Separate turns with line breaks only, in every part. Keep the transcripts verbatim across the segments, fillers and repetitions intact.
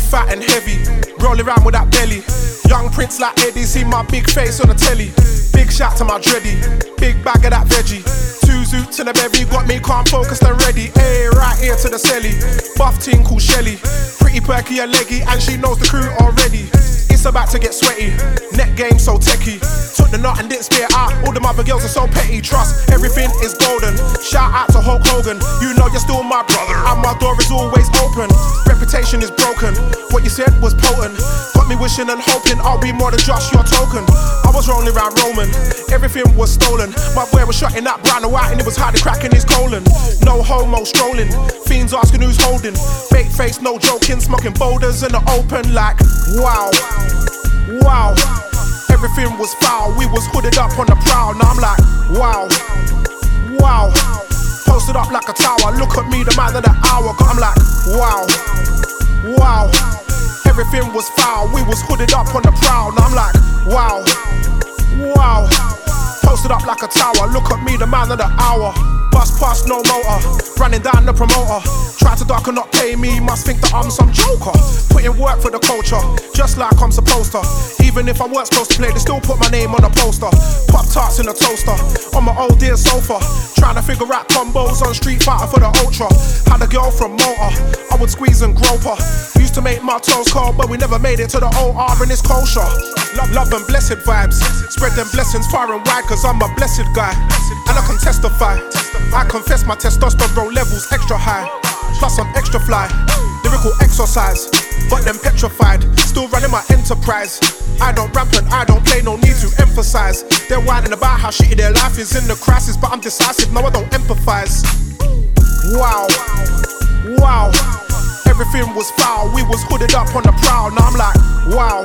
fat and heavy, rolling around with that belly. Young Prince like Eddie, see my big face on the telly. Big shout to my dready, big bag of that veggie. Two zoots and a bevy, got me calm, focused and ready. Ayy, right here to the celly. Buff ting called Shelly, pretty perky and leggy, and she knows the crew already. It's about to get sweaty, net game so techie. Took the nut and didn't spear out, all the other girls are so petty. Trust, everything is golden. Shout out to Hulk Hogan, you know you're still my brother, and my door is always open. Reputation is broken, what you said was potent. Got me wishing and hoping I'll be more than just your token. I was rolling around Roman, everything was stolen. My boy was shutting that brown and white and it was hardly cracking his colon. No homo strolling, fiends asking who's holding. Fake face, no joking, smoking boulders in the open like wow, wow. Everything was foul, we was hooded up on the prowl. Now I'm like wow, wow. Posted up like a tower, look at me, the man of the hour. Got I'm like wow, wow. Everything was foul, we was hooded up on the prowl. Now I'm like wow, wow. Posted up like a tower, look at me, the man of the hour. Bus past, no motor, running down the promoter. Try to duck and not pay me, must think that I'm some joker. Put in work for the culture, just like I'm supposed to. Even if I weren't supposed to play, they still put my name on a poster. Pop tarts in a toaster, on my old dear sofa. Trying to figure out combos on Street Fighter for the Ultra. Had a girl from Malta, I would squeeze and grope her. Used to make my toes cold, but we never made it to the O R in this kosher. Love, love and blessed vibes, spread them blessings far and wide, cause I'm a blessed guy. And I can testify, I confess my testosterone levels extra high. Plus I'm extra fly, lyrical exercise, but them petrified. Still running my enterprise. I don't ramp and I don't play, no need to emphasize. They're whining about how shitty their life is in the crisis, but I'm decisive, no I don't empathize. Wow, wow. Everything was foul, we was hooded up on the prowl. Now I'm like wow,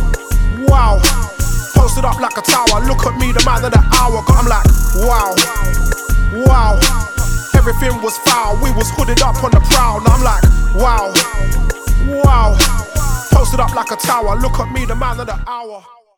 wow. Posted up like a tower, look at me, the man of the hour. Got I'm like wow, wow. Everything was foul, we was hooded up on the prowl. Now I'm like wow, wow. Posted up like a tower, look at me, the man of the hour.